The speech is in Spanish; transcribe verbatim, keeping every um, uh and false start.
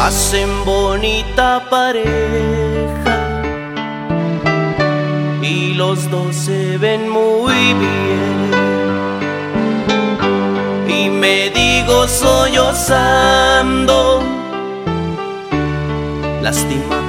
hacen bonita pareja y los dos se ven muy bien. Y me digo sollozando, lástima